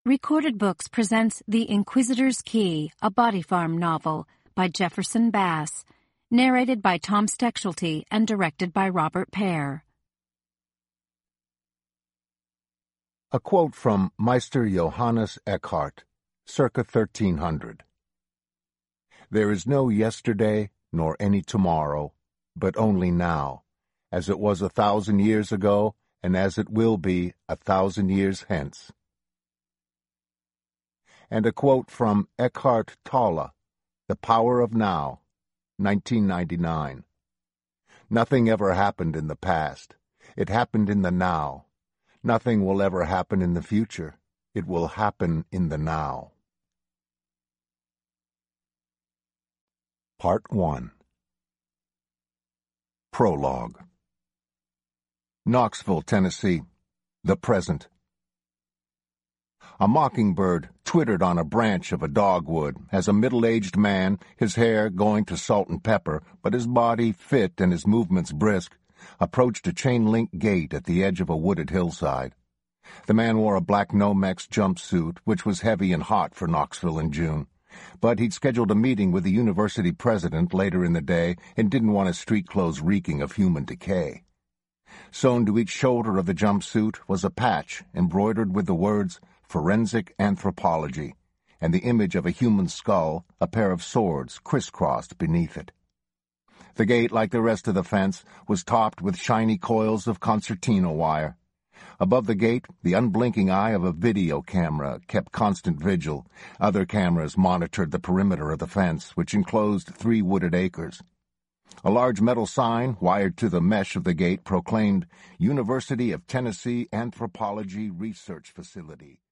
Recorded Books presents The Inquisitor's Key, a Body Farm novel by Jefferson Bass, narrated by Tom Stechschulte and directed by Robert Pear. A quote from Meister Johannes Eckhart, circa 1300. There is no yesterday nor any tomorrow, but only now, as it was 1,000 years ago, and as it will be 1,000 years hence. And a quote from Eckhart Tolle, The Power of Now, 1999. Nothing ever happened in the past. It happened in the now. Nothing will ever happen in the future. It will happen in the now. Part 1. Prologue. Knoxville, Tennessee. The present. A mockingbird twittered on a branch of a dogwood as a middle-aged man, his hair going to salt and pepper, but his body fit and his movements brisk, approached a chain-link gate at the edge of a wooded hillside. The man wore a black Nomex jumpsuit, which was heavy and hot for Knoxville in June. But he'd scheduled a meeting with the university president later in the day and didn't want his street clothes reeking of human decay. Sewn to each shoulder of the jumpsuit was a patch embroidered with the words Forensic Anthropology, and the image of a human skull, a pair of swords crisscrossed beneath it. The gate, like the rest of the fence, was topped with shiny coils of concertina wire. Above the gate, the unblinking eye of a video camera kept constant vigil. Other cameras monitored the perimeter of the fence, which enclosed 3 wooded acres. A large metal sign, wired to the mesh of the gate, proclaimed University of Tennessee Anthropology Research Facility.